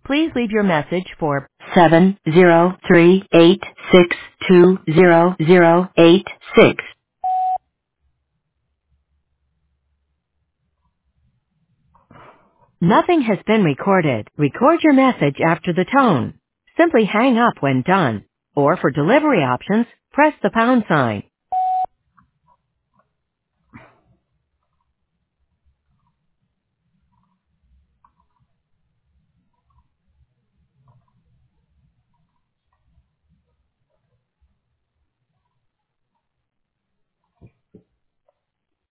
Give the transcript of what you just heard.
Please leave your message for 703-862-0086. Nothing has been recorded. Record your message after the tone. Simply hang up when done. Or for delivery options, press the pound sign.